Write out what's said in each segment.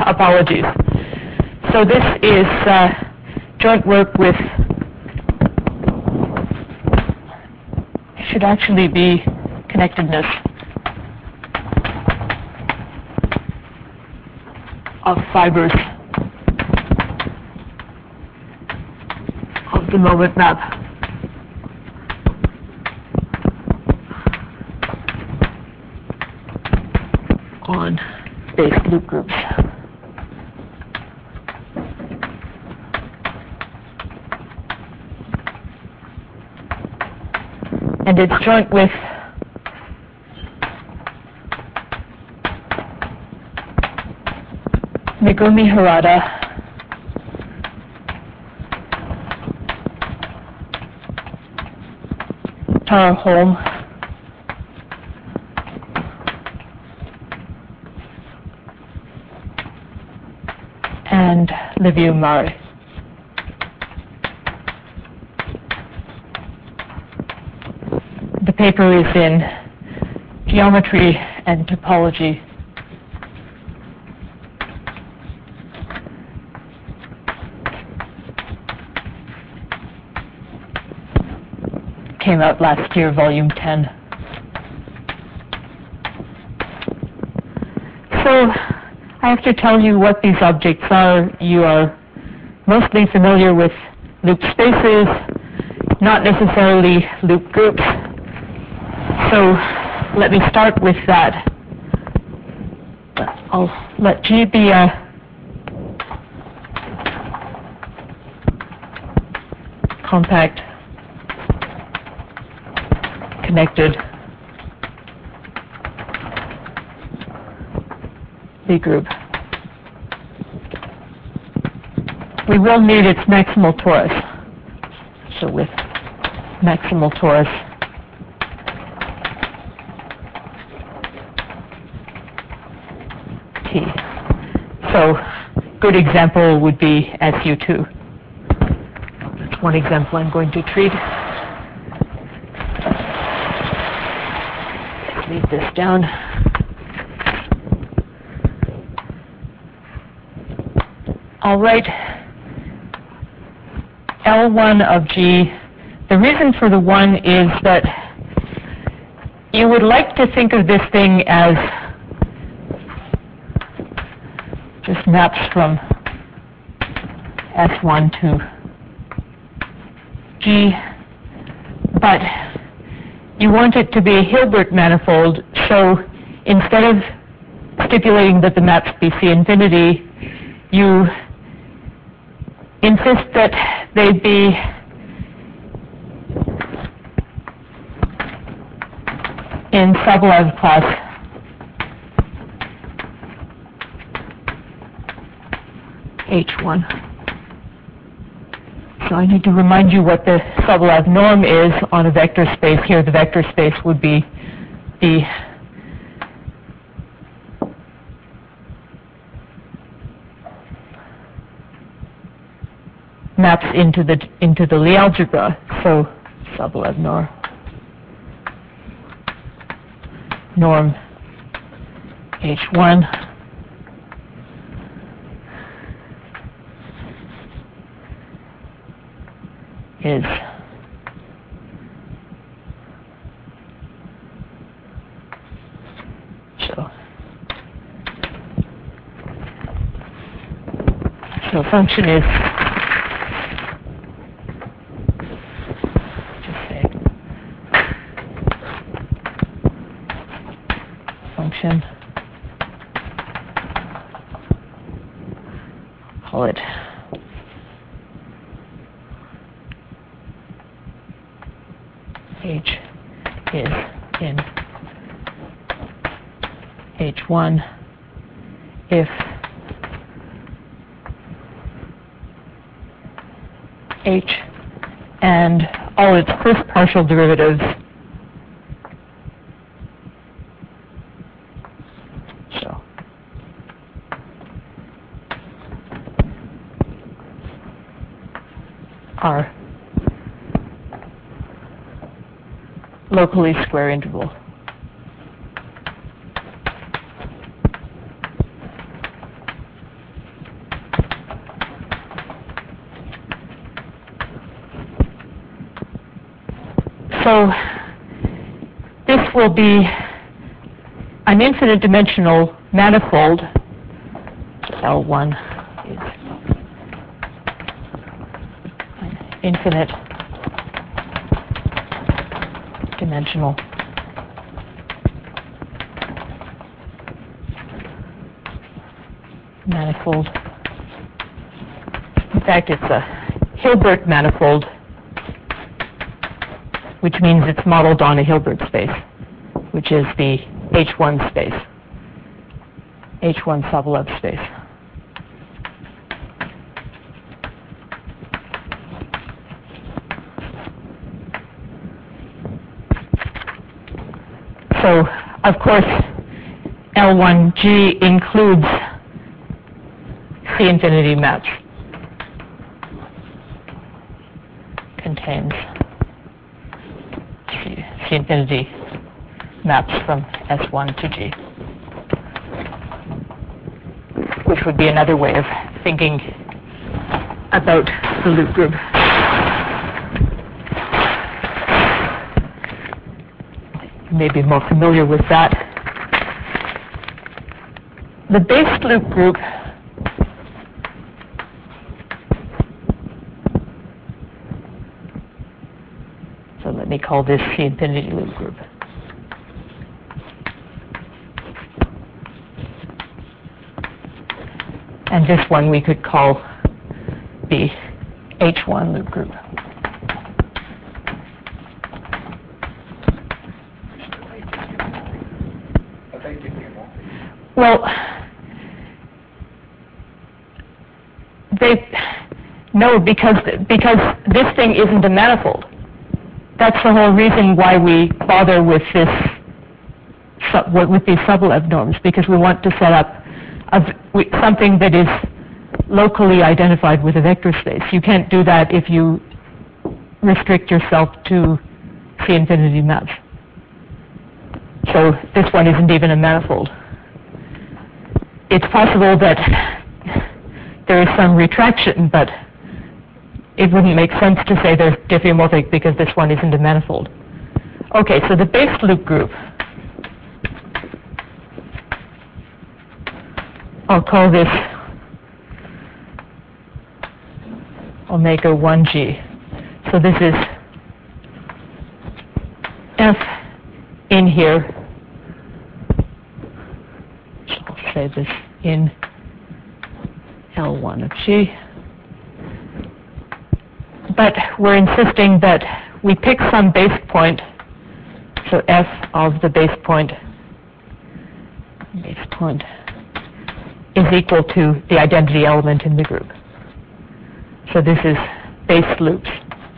apologies. So this is joint work with, should actually be connectedness of fibers of the moment map on base loop groups. And it's joint with Megumi Harada, Tara Holm, and Liviu Mare. The paper is in Geometry and Topology. Came out last year, volume 10. So I have to tell you what these objects are. You are mostly familiar with loop spaces, not necessarily loop groups. So let me start with that. I'll let G be a compact connected B group. We will need its maximal torus. So with maximal torus, T. So good example would be SU2. That's one example I'm going to treat. Let's leave this down. I'll write L1 of G. The reason for the 1 is that you would like to think of this thing as just maps from S1 to G, but you want it to be a Hilbert manifold, so instead of stipulating that the maps be C infinity, you insist that they be in Sobolev class H1. So I need to remind you what the Sobolev norm is on a vector space. Here the vector space would be the maps into the Lie algebra. So Sobolev norm H1 is so function is function, call it H is in H1 if H and all its first partial derivatives are locally square interval. So this will be an infinite dimensional manifold. L1 is an infinite dimensional manifold. In fact, it's a Hilbert manifold, which means it's modeled on a Hilbert space, which is the H1 space, H1 Sobolev space. So, of course, L1G includes C infinity maps, contains C infinity maps from S1 to G, which would be another way of thinking about the loop group. You may be more familiar with that. The base loop group so let me call this C infinity loop group. And this one we could call the H1 loop group. Well, no, because this thing isn't a manifold. That's the whole reason why we bother with this, with these Sobolev norms, because we want to set up something that is locally identified with a vector space. You can't do that if you restrict yourself to C infinity maps. So this one isn't even a manifold. It's possible that there is some retraction, but it wouldn't make sense to say they're diffeomorphic because this one isn't a manifold. Okay, so the base loop group, I'll call this omega 1G. So this is F in here. So I'll say this in L1 of G. But we're insisting that we pick some base point, so F of the base point is equal to the identity element in the group. So this is base loops.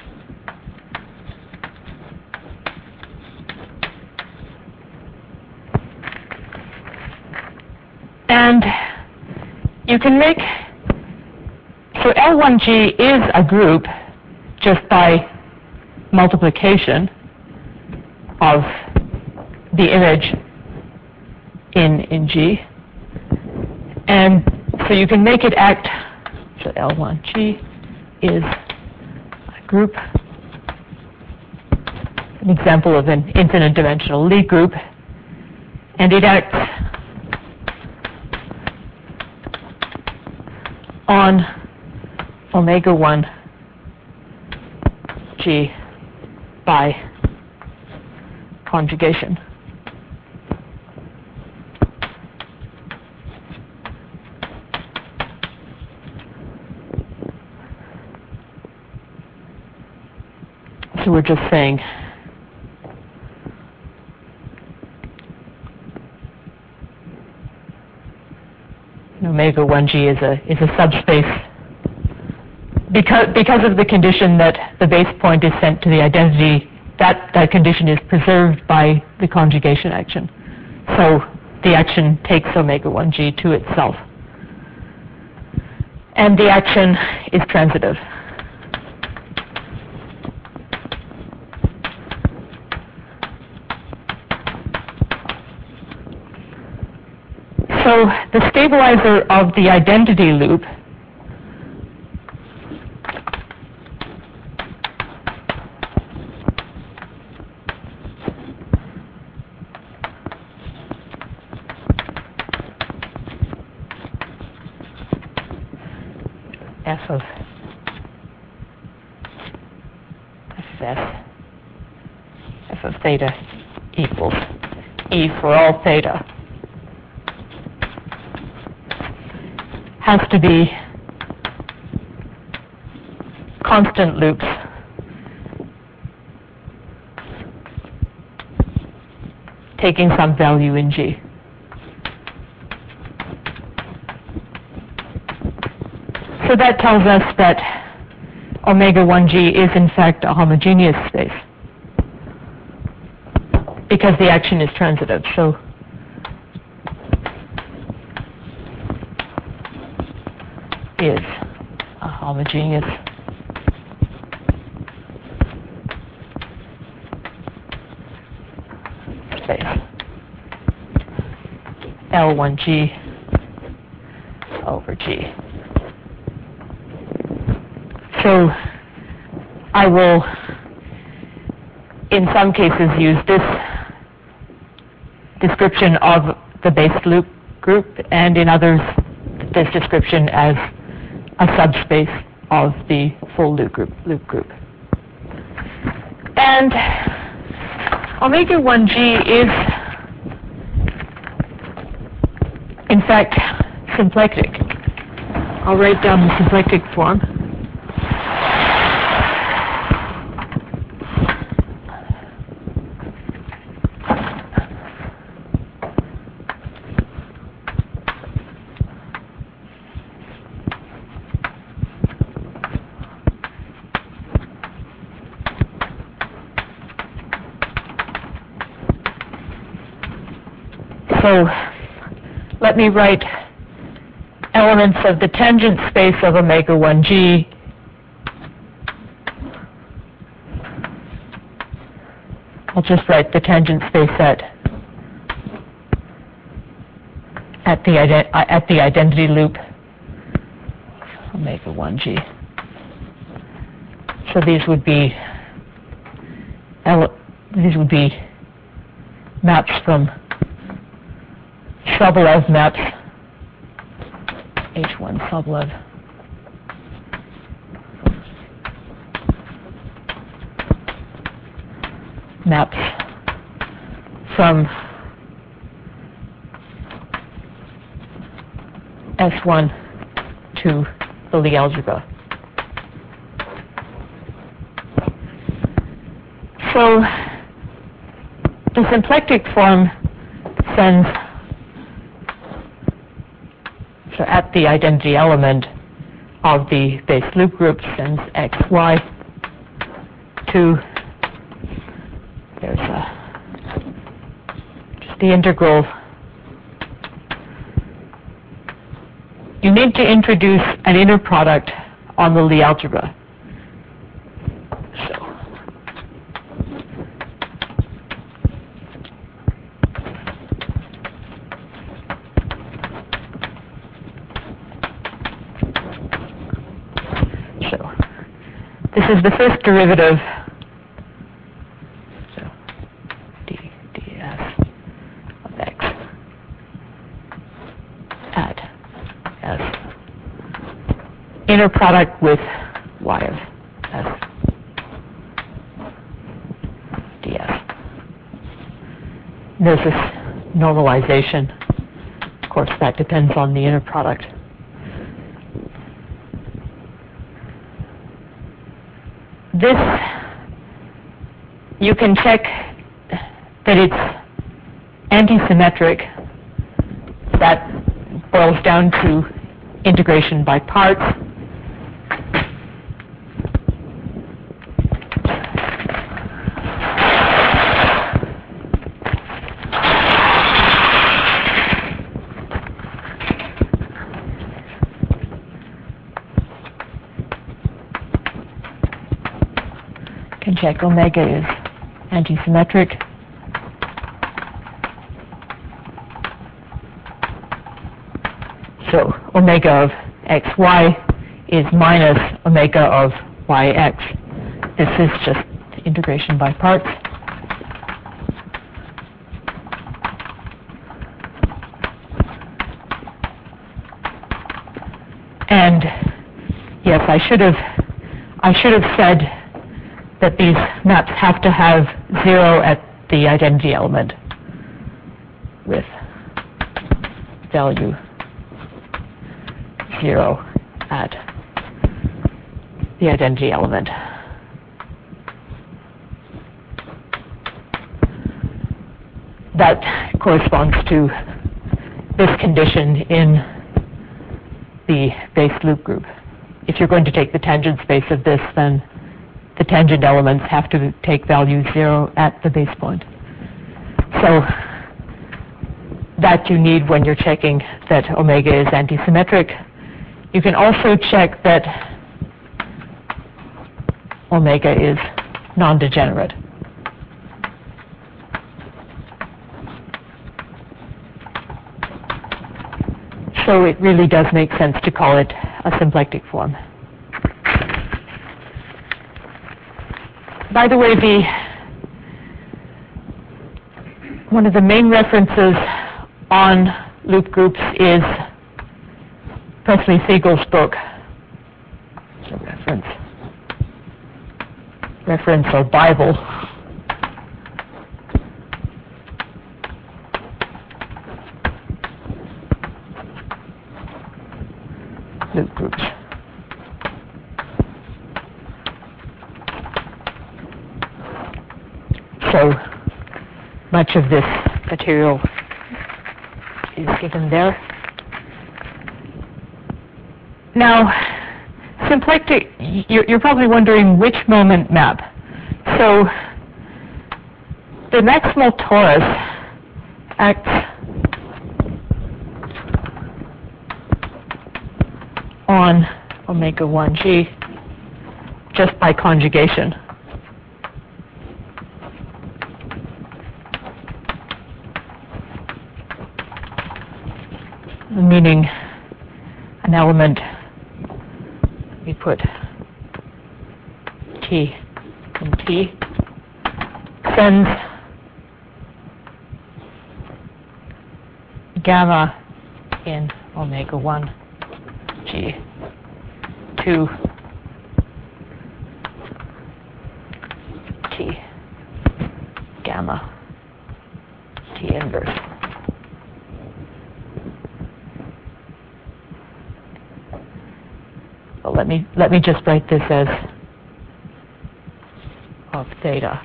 And you can make, so L1G is a group just by multiplication of the image in G. And so you can make it act, so L1G is a group, an example of an infinite dimensional Lie group, and it acts on omega 1 G by conjugation. So we're just saying omega 1G is a subspace because of the condition that the base point is sent to the identity. That condition is preserved by the conjugation action. So the action takes omega 1G to itself. And the action is transitive. So the stabilizer of the identity loop f of theta equals E for all theta has to be constant loops taking some value in G. So that tells us that omega 1G is in fact a homogeneous space because the action is transitive. So is a homogeneous space. L1G over G. So I will, in some cases, use this description of the base loop group, and in others, this description as a subspace of the full loop group. And omega 1G is, in fact, symplectic. I'll write down the symplectic form. So let me write elements of the tangent space of omega 1G I'll just write the tangent space at the identity loop omega 1G. So these would be maps from Sobolev maps, H1 Sobolev. Maps from S1 to the Lie algebra. So the symplectic form sends, so at the identity element of the base loop group, sends x, y to, there's just the integral. You need to introduce an inner product on the Lie algebra. This is the first derivative, so ds of x at s, inner product with y of s ds. There's this normalization. Of course, that depends on the inner product. This, you can check that it's antisymmetric. That boils down to integration by parts. Check omega is antisymmetric. So omega of xy is minus omega of yx. This is just integration by parts. And yes, I should have said that these maps have to have 0 at the identity element with value 0 at the identity element. That corresponds to this condition in the base loop group. If you're going to take the tangent space of this, then the tangent elements have to take value 0 at the base point. So that you need when you're checking that omega is antisymmetric. You can also check that omega is non-degenerate. So it really does make sense to call it a symplectic form. By the way, one of the main references on loop groups is Presley Siegel's book. So reference or Bible. Loop groups. So much of this material is given there. Now, symplectic, you're probably wondering which moment map. So the maximal torus acts on omega 1g just by conjugation. Meaning an element, we put T in T, sends gamma in omega 1 G to T gamma T inverse. Well, let me just write this as of theta.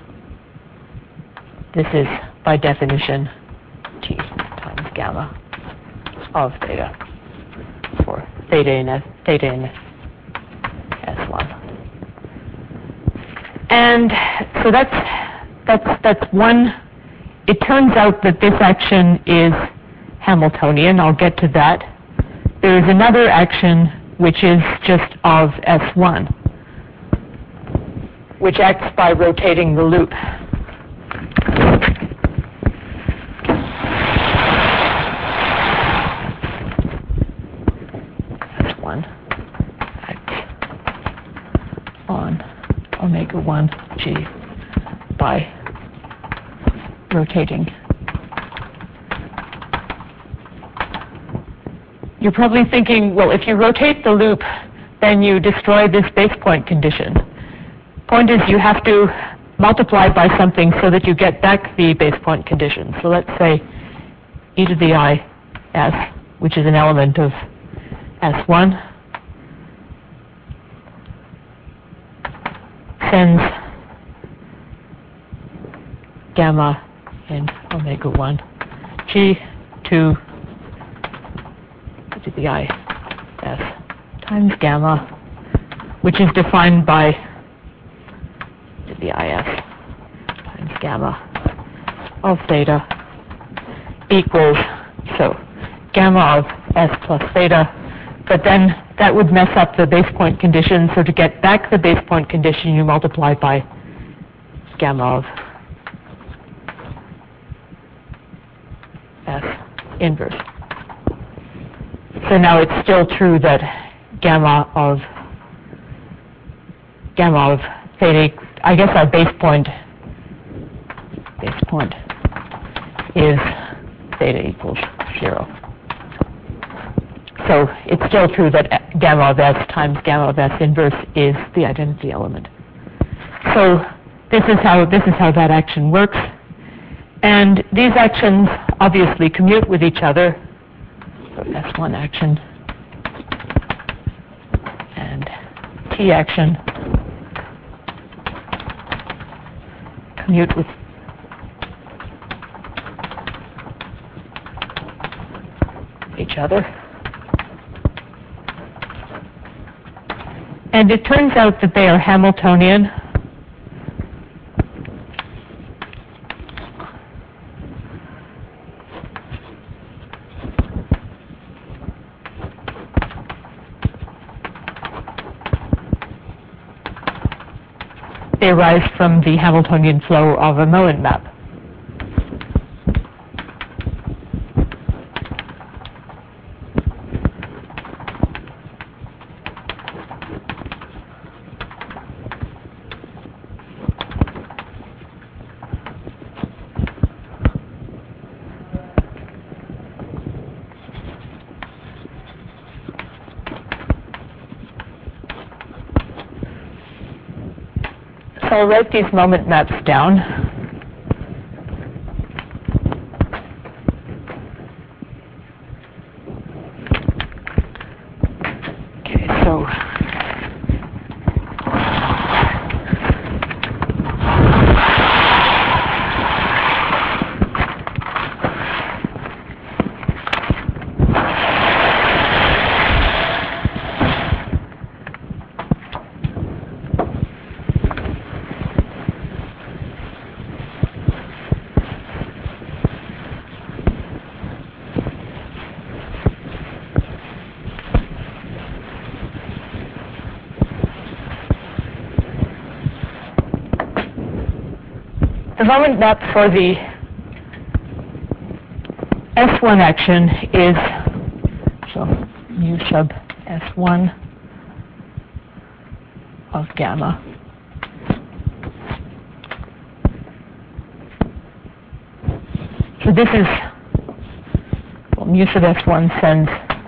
This is by definition T times gamma of theta for theta in S1. And so that's one. It turns out that this action is Hamiltonian. I'll get to that. There is another action which is just of S1, which acts by rotating the loop. S1 acts on omega 1g by rotating. You're probably thinking, well, if you rotate the loop, then you destroy this base point condition. Point is, you have to multiply by something so that you get back the base point condition. So let's say e to the I s, which is an element of S1, sends gamma in omega 1 g to the I s times gamma, which is defined by to the I s times gamma of theta equals, so gamma of s plus theta, but then that would mess up the base point condition, so to get back the base point condition you multiply by gamma of s inverse. So now it's still true that gamma of theta, I guess our base point is theta equals 0. So it's still true that gamma of S times gamma of S inverse is the identity element. So this is how that action works. And these actions obviously commute with each other. So S1 action and T action commute with each other. And it turns out that they are Hamiltonian. They arise from the Hamiltonian flow of a moment map. So I'll write these moment maps down. Okay, so the moment map for the S1 action is, so mu sub S1 of gamma. So this is, well, mu sub S1 sends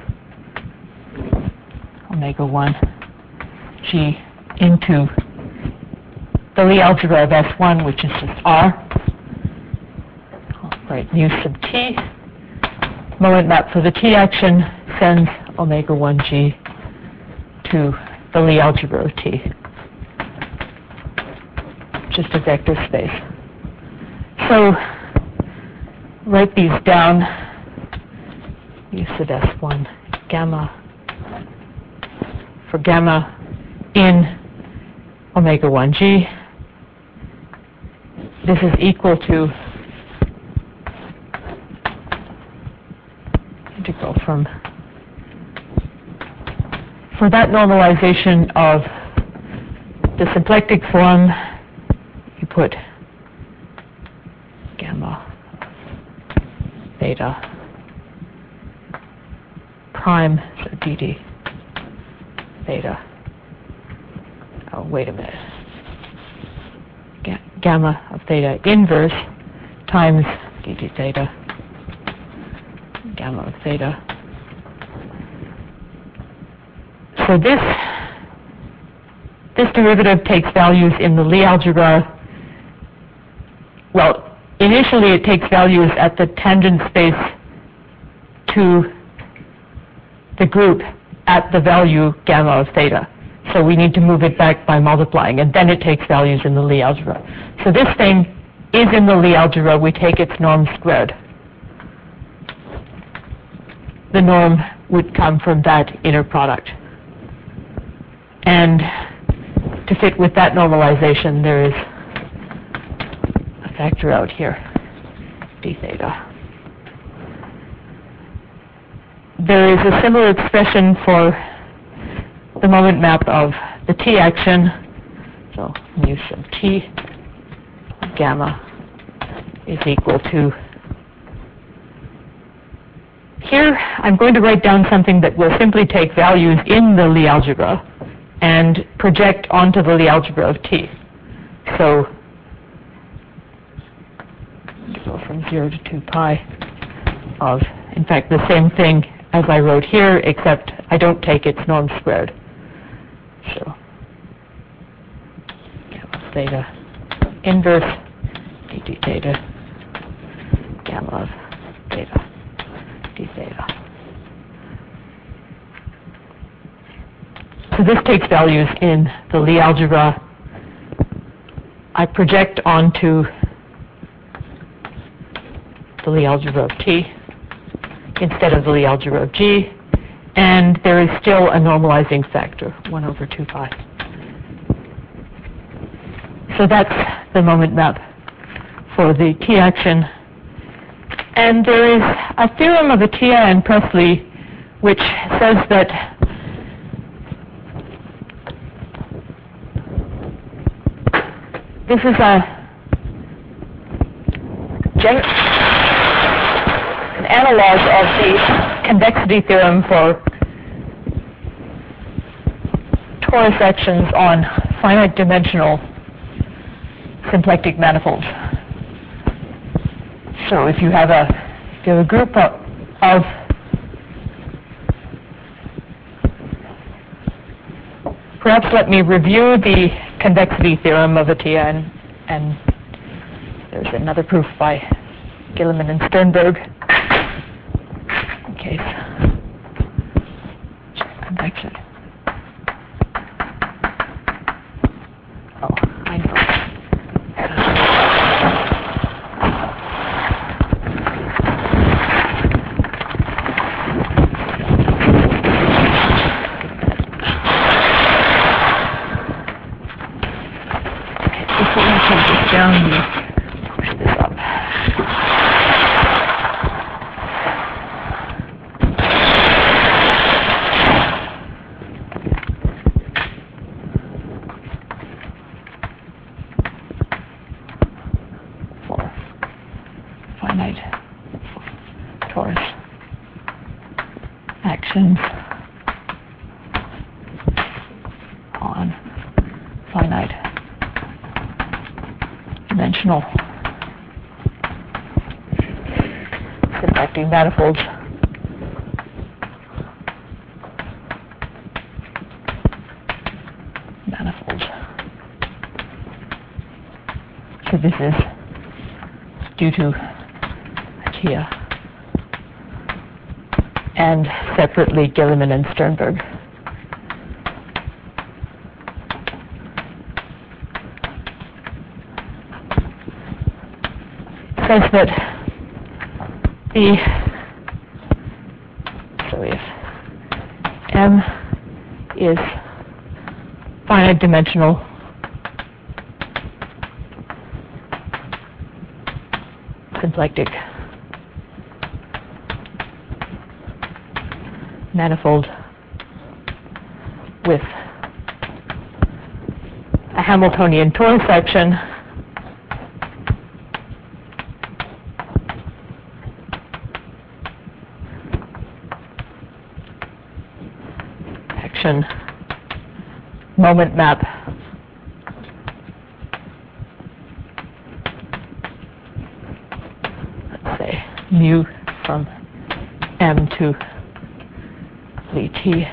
omega 1 G into the Lie algebra of S1, which is just R. I'll write mu sub T. Moment map for the T action sends omega 1 G to the Lie algebra of T. Just a vector space. So write these down. Mu sub S1 gamma for gamma in omega 1 G. This is equal to integral from, for that normalization of the symplectic form, you put gamma beta prime, so dd beta. Oh, wait a minute. Gamma of theta inverse times dt theta gamma of theta. So this derivative takes values in the Lie algebra. Well, initially it takes values at the tangent space to the group at the value gamma of theta. So we need to move it back by multiplying, and then it takes values in the Lie algebra. So this thing is in the Lie algebra. We take its norm squared. The norm would come from that inner product. And to fit with that normalization, there is a factor out here, d theta. There is a similar expression for the moment map of the T action. So mu sub T gamma is equal to, here I'm going to write down something that will simply take values in the Lie algebra and project onto the Lie algebra of T. So go from 0 to 2 pi of, in fact, the same thing as I wrote here, except I don't take its norm squared. So gamma theta inverse dt theta gamma of theta d theta. So this takes values in the Lie algebra. I project onto the Lie algebra of T instead of the Lie algebra of G, and there is still a normalizing factor, 1 over 2 pi. So that's the moment map for the T action. And there is a theorem of Atiyah and Presley which says that this is an analog of the convexity theorem for torus actions on finite dimensional symplectic manifolds. So if you have a group of perhaps let me review the convexity theorem of Atiyah, and there's another proof by Gilliman and Sternberg. In case convection. Oh, I know. Down, push this up. For finite torus actions on finite dimensional symplectic manifolds. So this is due to Atiyah and separately Gilliman and Sternberg. Says that if M is finite dimensional symplectic manifold with a Hamiltonian torus section, moment map let's say mu from M to Lie T.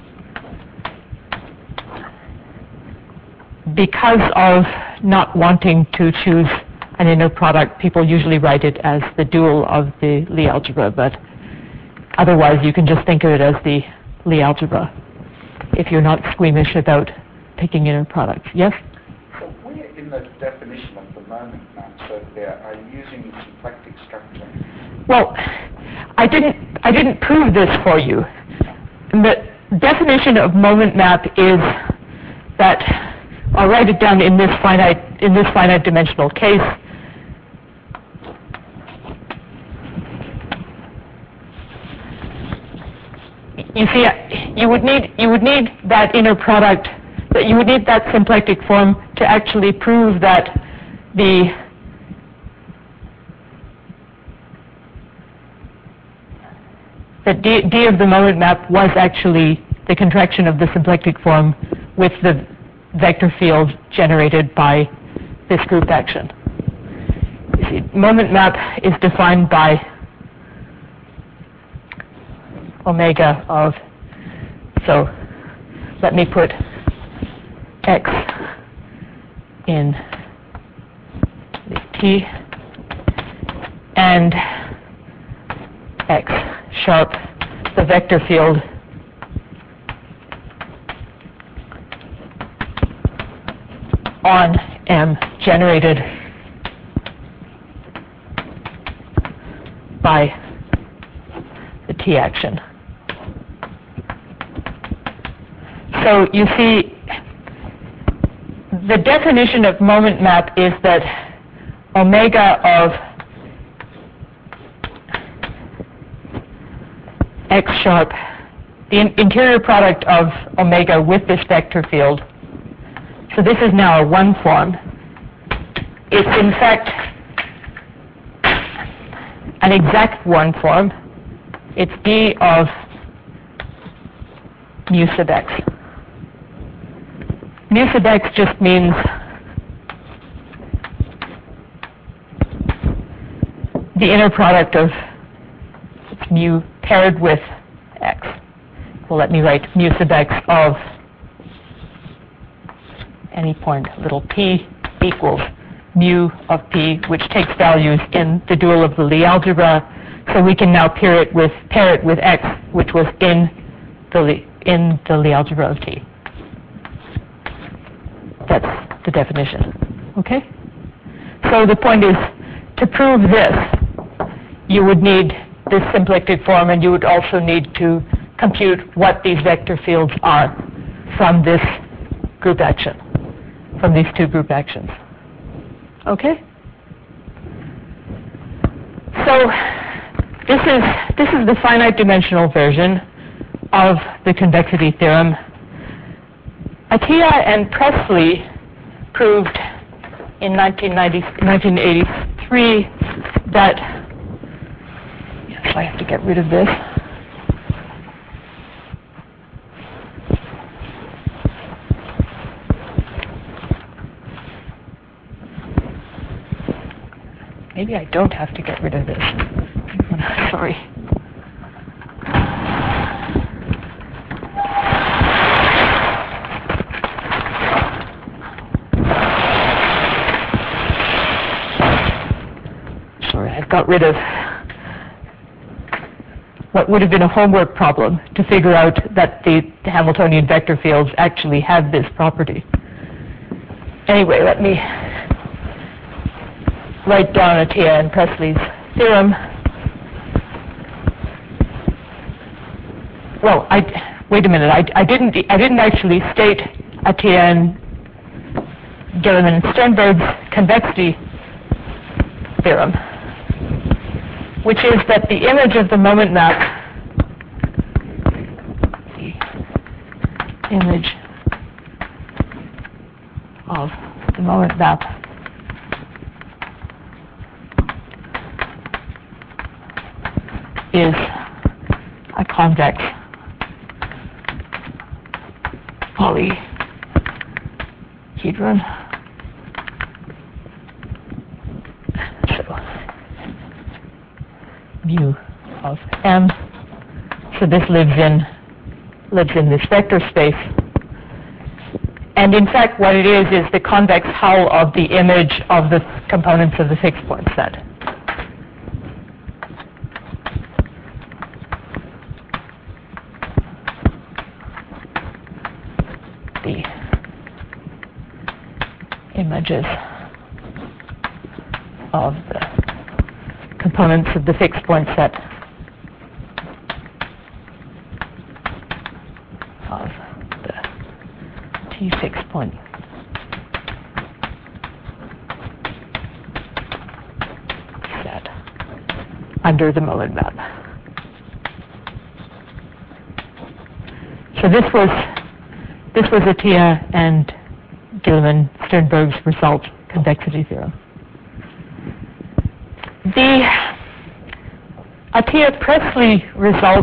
Because of not wanting to choose an inner product, people usually write it as the dual of the Lie algebra, but otherwise you can just think of it as the Lie algebra if you're not squeamish about picking inner products. Yes? So where in the definition of the moment map so there are you using symplectic structure? Well, I didn't prove this for you. The definition of moment map is that I'll write it down in this finite dimensional case. You see, you would need that inner product, that you would need that symplectic form to actually prove that D of the moment map was actually the contraction of the symplectic form with the vector field generated by this group action. You see, moment map is defined by, omega of, so let me put x in the T and x sharp, the vector field on M generated by the T action. So you see, the definition of moment map is that omega of x sharp, the interior product of omega with this vector field, so this is now a one form, is in fact an exact one form. It's d of mu sub x. Mu sub x just means the inner product of mu paired with x. Well, let me write mu sub x of any point little p equals mu of p, which takes values in the dual of the Lie algebra. So we can now pair it with x, which was in the Lie algebra of T. That's the definition. Okay? So the point is, to prove this, you would need this symplectic form, and you would also need to compute what these vector fields are from this group action, from these two group actions. Okay? So this is the finite dimensional version of the convexity theorem. Atiyah and Presley proved in 1983 that, yes, I have to get rid of this. Maybe I don't have to get rid of this. Sorry. Sorry, I've got rid of what would have been a homework problem to figure out that the Hamiltonian vector fields actually have this property. Anyway, let me write down Atiyah and Presley's theorem. Well, wait a minute. I didn't actually state Atiyah and Gilliman and Sternberg's convexity theorem, which is that the image of the moment map, the image of the moment map is a convex polyhedron. So mu of M. So this lives in this vector space. And in fact, what it is the convex hull of the image of the components of the fixed point set. The images of the components of the fixed point set of the T fixed point set under the moment map. So this was Atiyah and Gilliman-Sternberg's result convexity theorem. The Atiyah-Presley result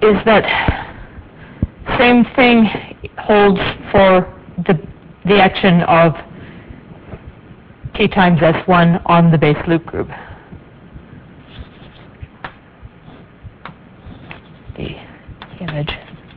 is that same thing holds for the action of t times S1 on the base loop group. The image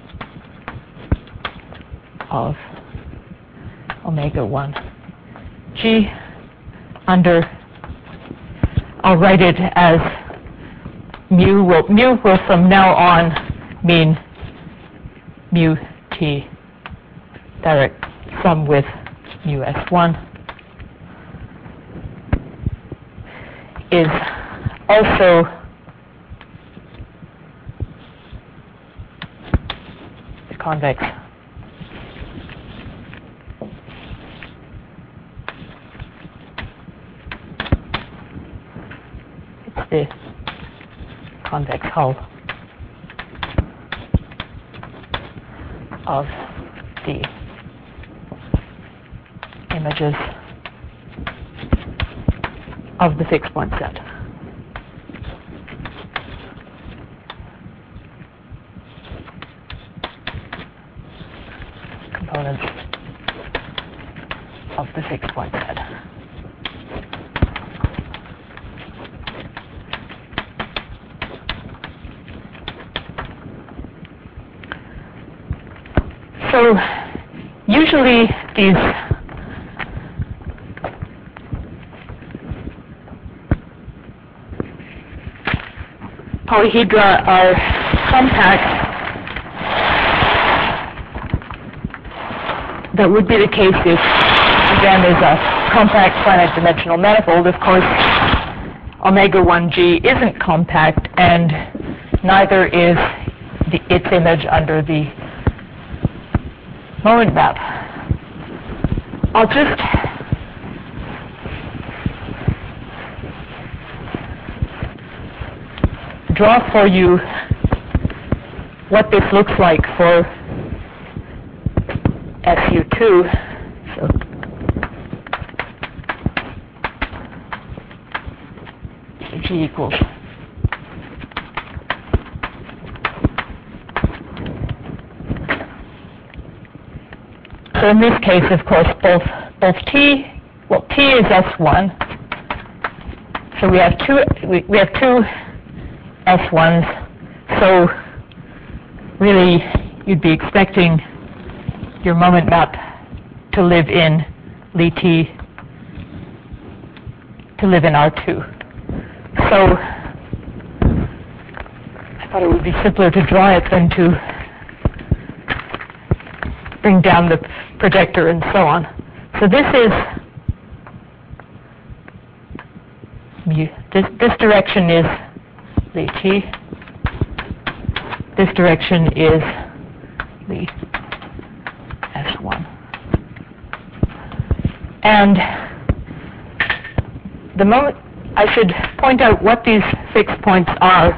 of omega 1 g under, I'll write it as mu will from now on mean mu t direct sum with mu S1 is also convex. It's the convex hull of the images of the fixed point set. Components of the fixed point set. So usually these polyhedra are compact. That would be the case if again is a compact finite dimensional manifold. Of course, omega 1g isn't compact, and neither is its image under the moment map. I'll just draw for you what this looks like for SU2. So G equals so in this case, of course, both t is S1. So we have two S1s. So really, you'd be expecting your moment map to live in Li T, to live in R2. So I thought it would be simpler to draw it than to bring down the projector and so on. So this is mu. This direction is Li T. This direction is Li S1. And the moment I should point out what these fixed points are.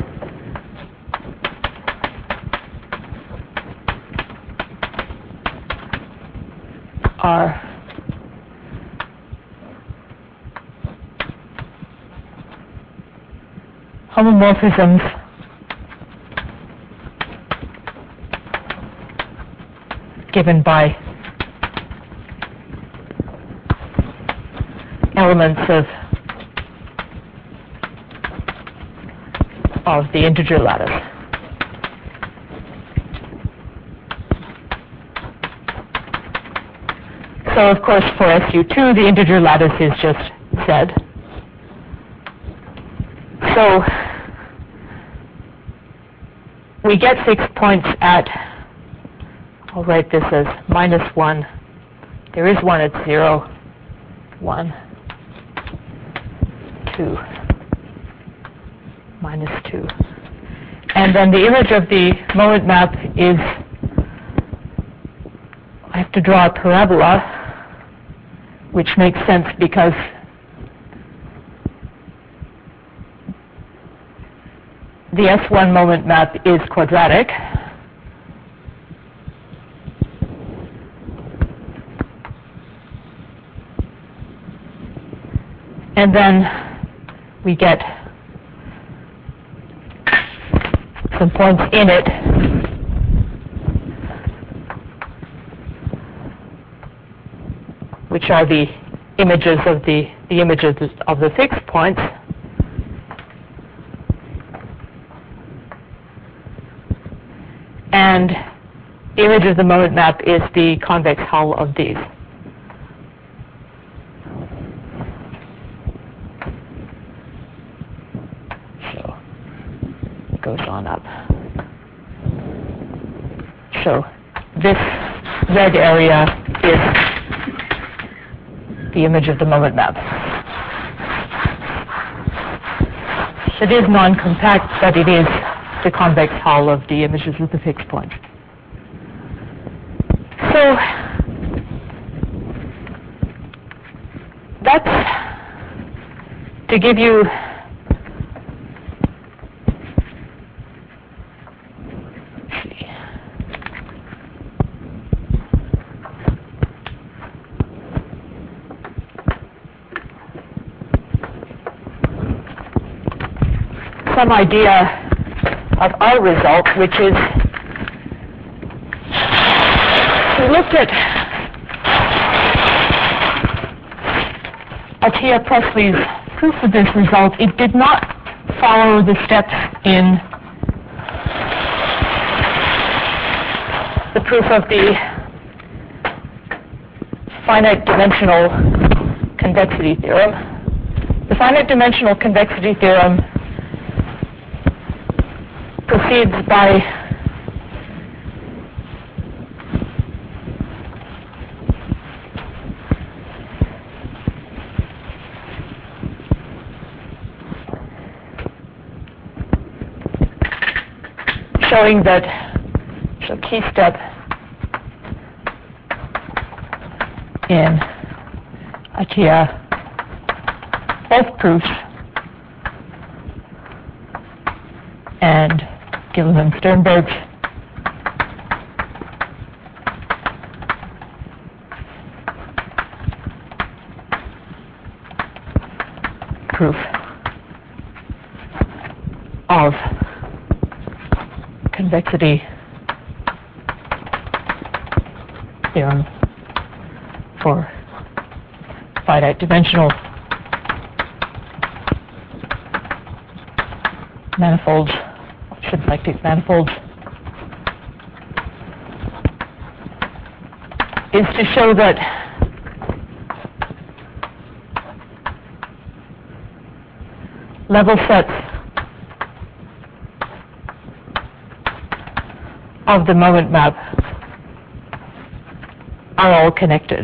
Homomorphisms given by elements of the integer lattice. So of course for SU2 the integer lattice is just Z. So we get fixed points at, I'll write this as -1. There is one at 0, 1, 2, -2. And then the image of the moment map is, I have to draw a parabola, which makes sense because the S1 moment map is quadratic. And then we get some points in it. Which are the images of the images of the fixed points. And the image of the moment map is the convex hull of these. So it goes on up. So this red area is the image of the moment map. It is non-compact, but it is the convex hull of the images of the fixed point. So that's to give you some idea of our result, which is we looked at Atiyah Presley's proof of this result. It did not follow the steps in the proof of the finite dimensional convexity theorem. The finite dimensional convexity theorem proceeds by showing that, so key step in Atiyah, both proofs and Gillen and Sternberg's proof of convexity theorem for finite dimensional manifolds, symplectic manifolds, is to show that level sets of the moment map are all connected.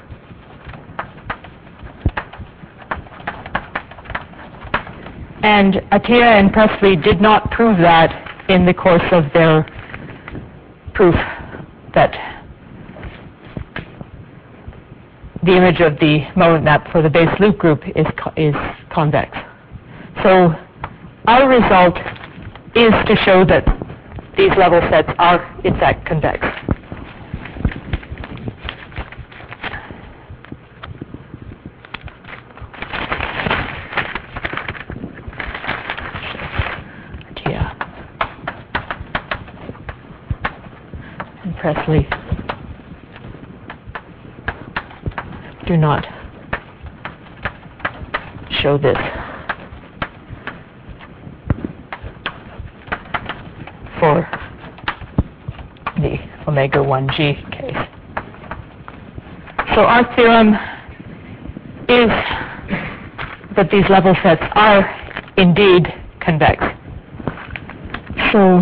And Atiyah and Presley did not prove that in the course of their proof that the image of the moment map for the base loop group is convex. So our result is to show that these level sets are in fact convex. Presley do not show this for the omega 1G case. So our theorem is that these level sets are indeed convex. So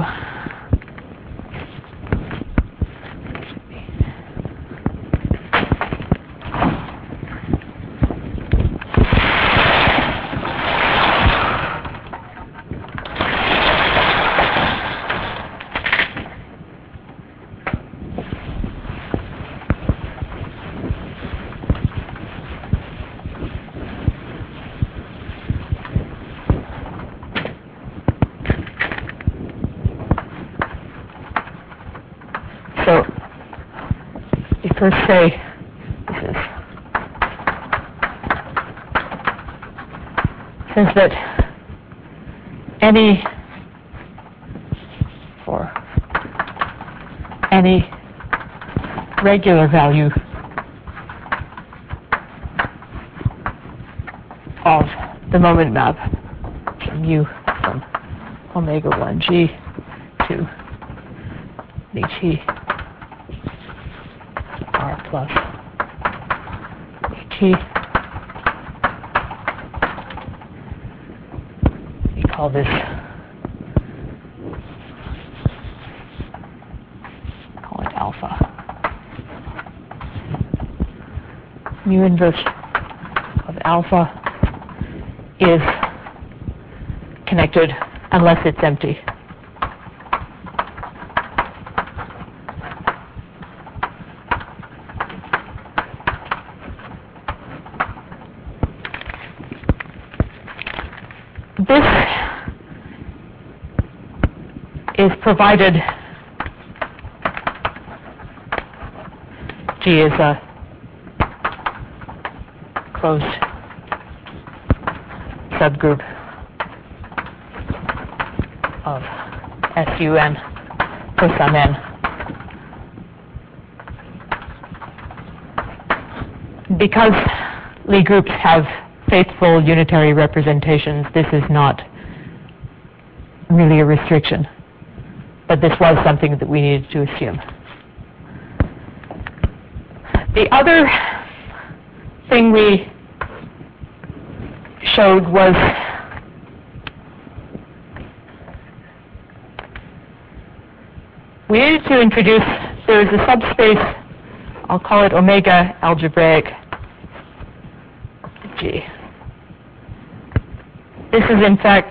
you first say this says that any any regular value of the moment map from mu from omega 1g to dt r plus dt. We call this alpha. Mu inverse of alpha is connected unless it's empty. This is provided G is a closed subgroup of SUN for some n. Because Lie groups have faithful unitary representations, this is not really a restriction, but this was something that we needed to assume. The other thing we showed was we needed to introduce, there is a subspace, I'll call it omega algebraic G. This is in fact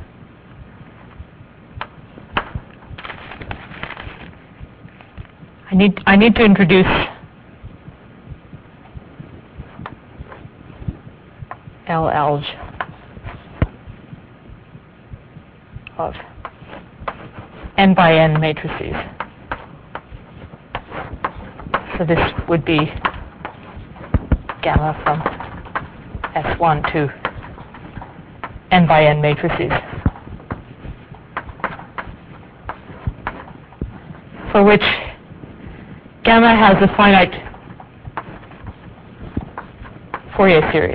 I need to introduce L-alg of n by n matrices. So this would be gamma from S1 to n by n matrices, for which gamma has a finite Fourier series.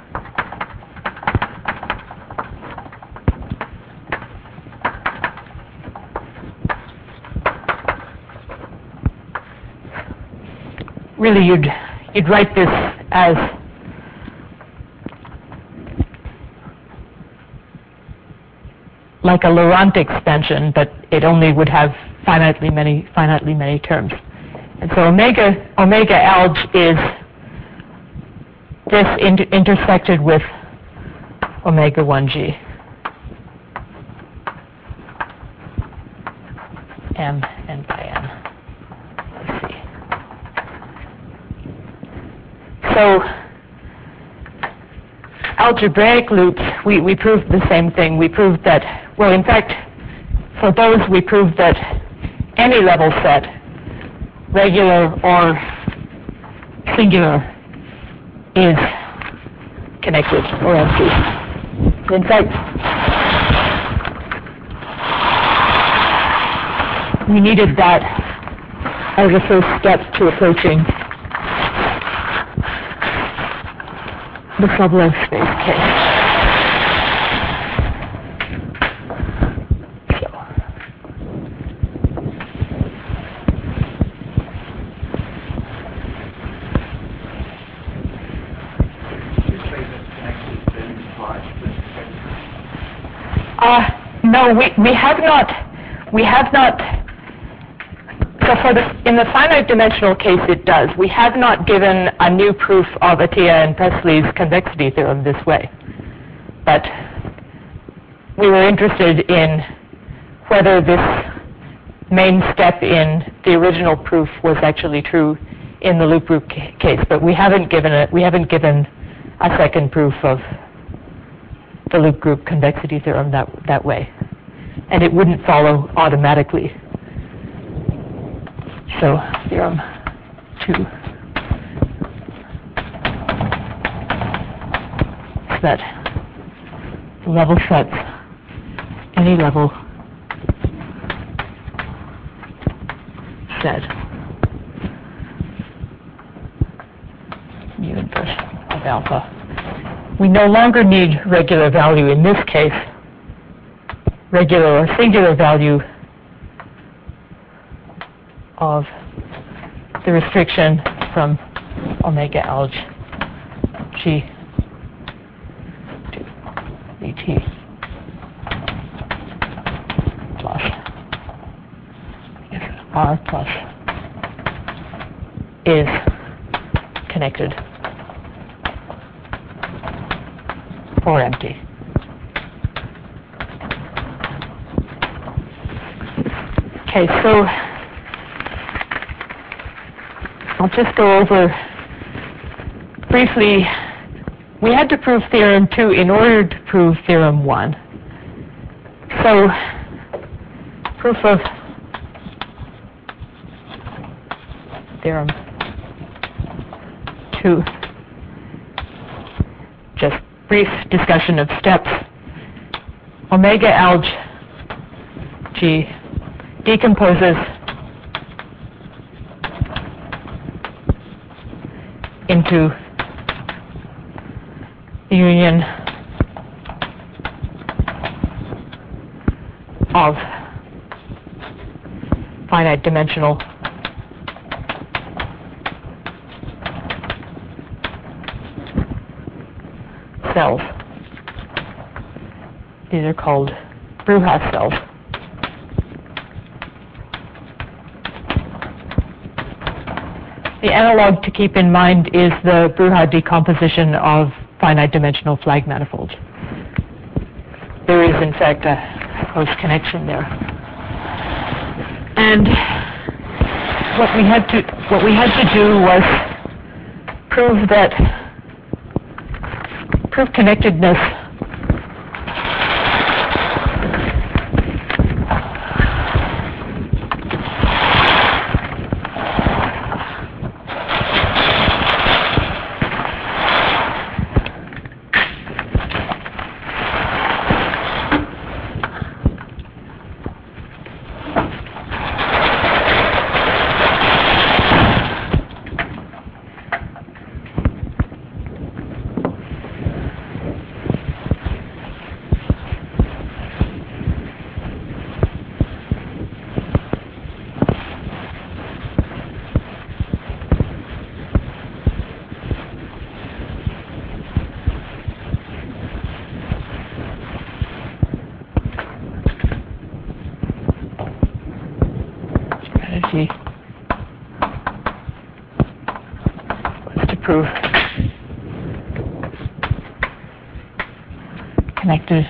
Really, you'd write this as like a Laurent expansion, but it only would have finitely many terms. And so omega alg is this intersected with omega 1g m n by n. Let's see. So algebraic loops, we proved the same thing. We proved that, well, in fact, for those we proved that any level set, regular or singular, is connected or empty. In fact, we needed that as a first step to approaching the Sobolev space case. No, we have not. So in the finite dimensional case, it does. We have not given a new proof of Atiyah and Presley's convexity theorem this way. But we were interested in whether this main step in the original proof was actually true in the loop group case. But we haven't given a second proof of the loop group convexity theorem that way. And it wouldn't follow automatically. So theorem 2 is that level sets, any level set mu inverse of alpha. We no longer need regular value in this case, regular or singular value of the restriction from omega alg g to dt plus r plus is connected or empty. Okay, so I'll just go over briefly. We had to prove theorem 2 in order to prove theorem 1. So, proof of theorem 2. Just brief discussion of steps. Omega alg g decomposes into the union of finite dimensional cells. These are called Bruhat cells. The analog to keep in mind is the Bruhat decomposition of finite dimensional flag manifolds. There is, in fact, a close connection there. And what we had to do was prove connectedness was to prove connected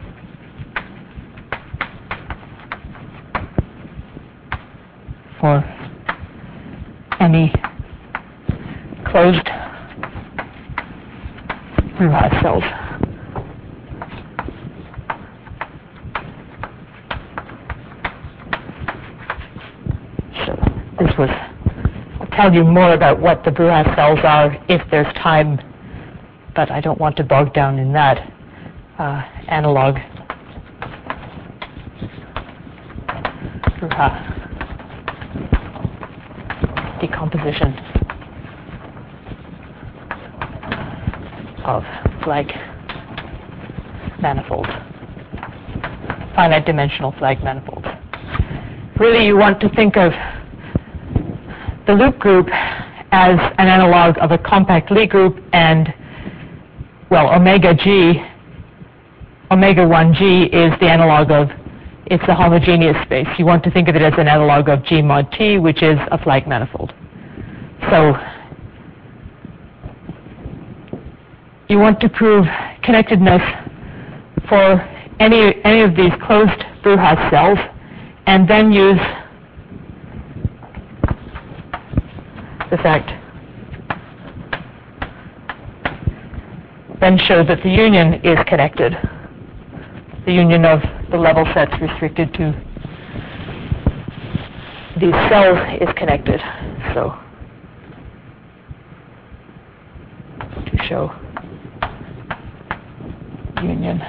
for any closed Bruhat cells. I'll tell you more about what the Bruhat cells are if there's time, but I don't want to bog down in that analog Bruhat decomposition of flag manifolds, finite dimensional flag manifolds. Really, you want to think of the loop group as an analog of a compact Lie group, and, well, omega 1G is the analog of, it's a homogeneous space. You want to think of it as an analog of G mod T, which is a flag manifold. So, you want to prove connectedness for any of these closed Bruhat cells, and then use the fact, then show that the union is connected. The union of the level sets restricted to these cells is connected. So, to show union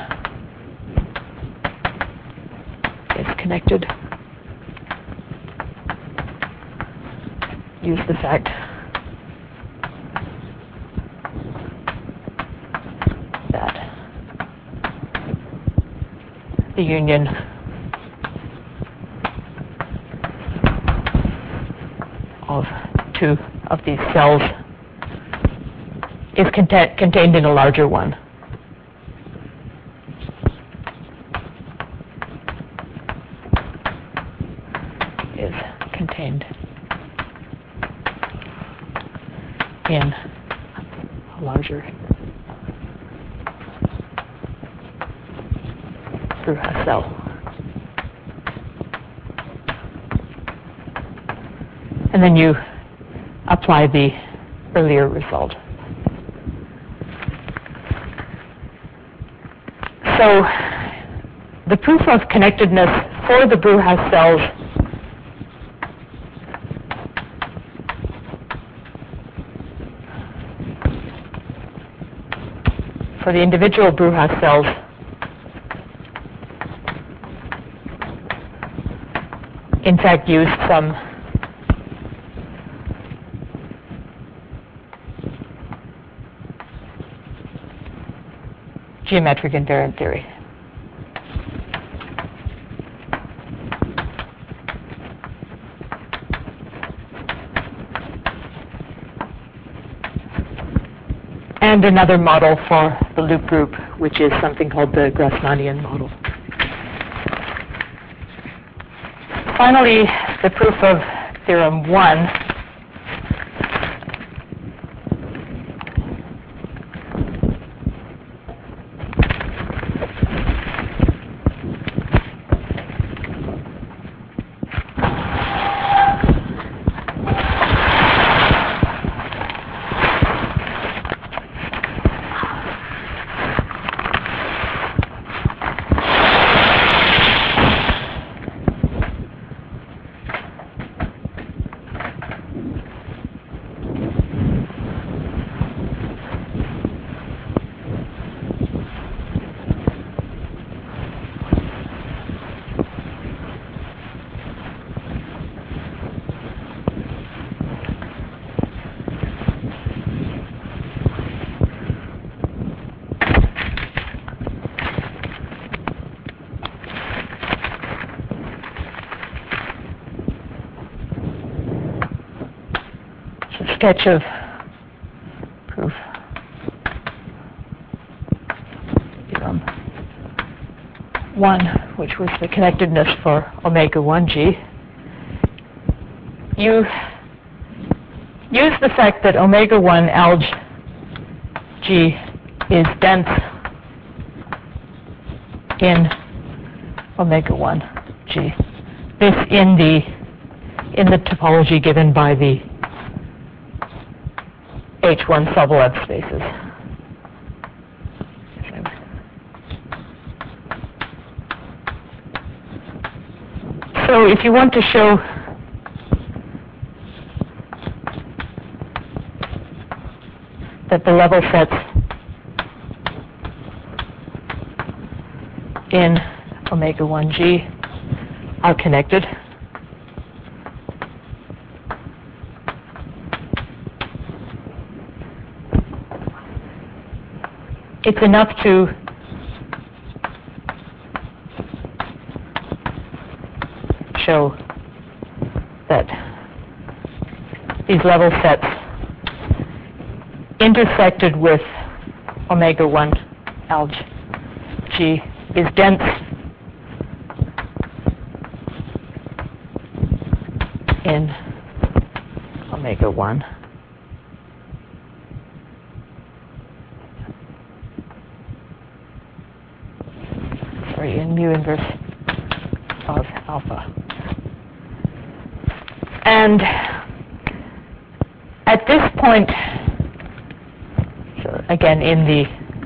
is connected. use the fact that the union of two of these cells is contained in a larger one. Is contained in a larger Bruch's cell. And then you apply the earlier result. So the proof of connectedness for the Bruch's cells for the individual Bruch's cells in fact used some geometric invariant theory. And another model for the loop group, which is something called the Grassmannian model. Finally, the proof of theorem 1 sketch of proof theorem 1, which was the connectedness for omega 1g. You use the fact that omega 1 alg g is dense in omega 1 g. This in the topology given by the H1 Sobolev spaces. So if you want to show that the level sets in omega 1g are connected, it's enough to show that these level sets intersected with omega 1 alg g is dense in omega 1. In mu inverse of alpha. And at this point, so again in the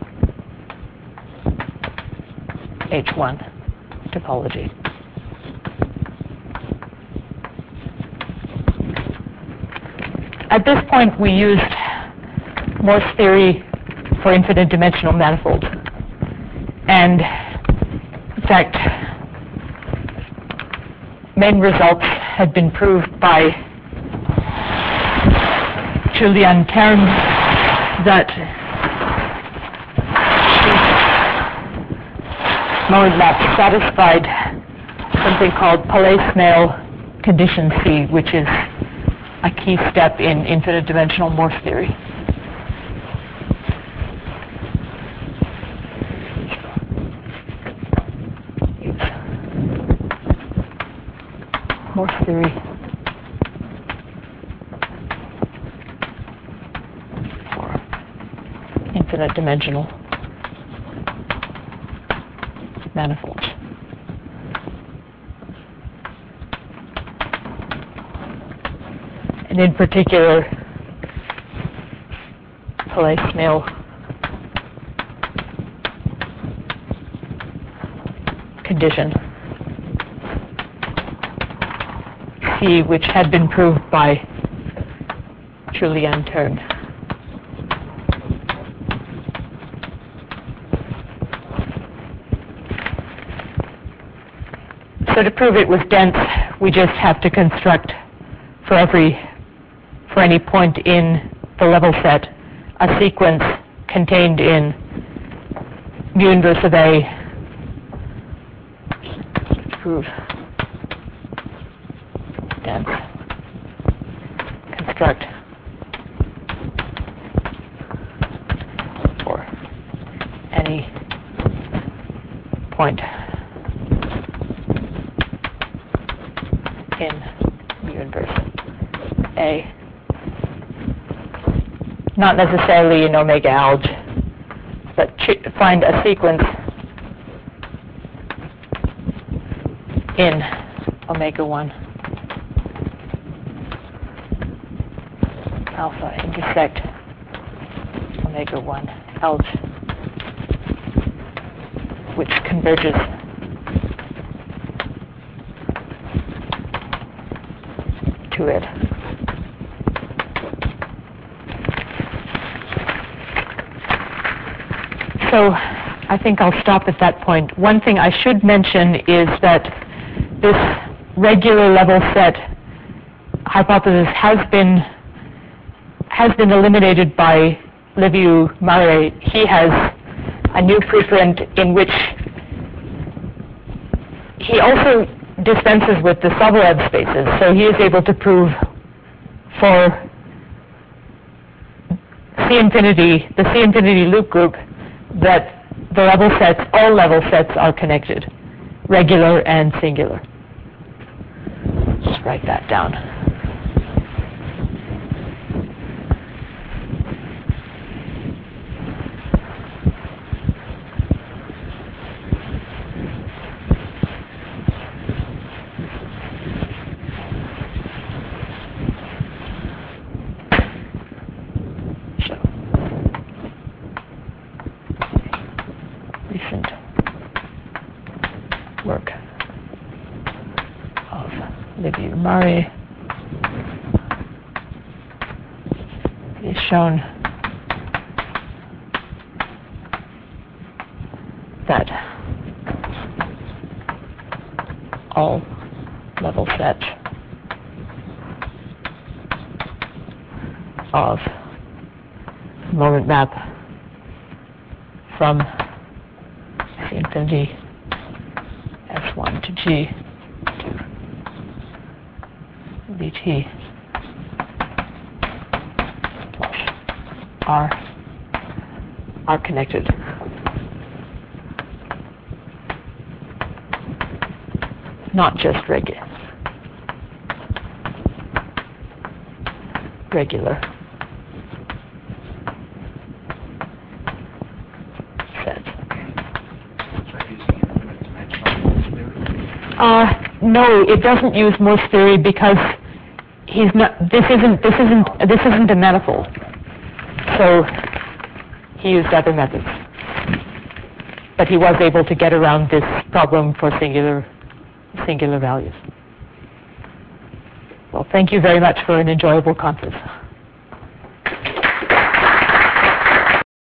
H1 topology, at this point we used Morse theory for infinite dimensional manifolds. And in fact, main results had been proved by Julian termed that moment map satisfied something called Palais-Smale condition C, which is a key step in infinite dimensional Morse theory. Morse theory for infinite dimensional manifolds. And in particular, Palais-Smale condition C, which had been proved by Julian Tern. So to prove it was dense, we just have to construct for any point in the level set a sequence contained in mu inverse of A to prove dense. Construct for any point in mu inverse A. Not necessarily in omega alg, but find a sequence in omega 1 alpha intersect omega 1 alg, which converges to it. So I think I'll stop at that point. One thing I should mention is that this regular level set hypothesis has been eliminated by Levieu-Marré. He has a new preprint in which he also dispenses with the Sobolev spaces, so he is able to prove for the C infinity loop group that the all level sets are connected, regular and singular. Just write that down. Recent work of Levieu-Marré is shown that all level sets of moment map from C infinity S1 to G to Vt plus R are connected. Not just regular sets. No, it doesn't use Morse theory because he's not. This isn't a manifold. So he used other methods, but he was able to get around this problem for singular values. Well, thank you very much for an enjoyable conference.